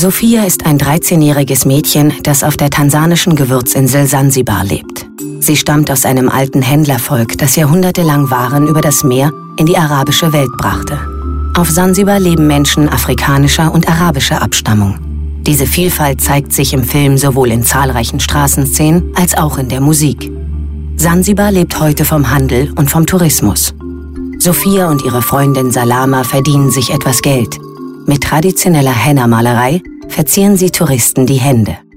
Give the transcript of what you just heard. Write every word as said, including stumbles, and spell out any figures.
Sophia ist ein dreizehnjähriges Mädchen, das auf der tansanischen Gewürzinsel Sansibar lebt. Sie stammt aus einem alten Händlervolk, das jahrhundertelang Waren über das Meer in die arabische Welt brachte. Auf Sansibar leben Menschen afrikanischer und arabischer Abstammung. Diese Vielfalt zeigt sich im Film sowohl in zahlreichen Straßenszenen als auch in der Musik. Sansibar lebt heute vom Handel und vom Tourismus. Sophia und ihre Freundin Salama verdienen sich etwas Geld. Mit traditioneller Henna-Malerei verzieren sie Touristen die Hände.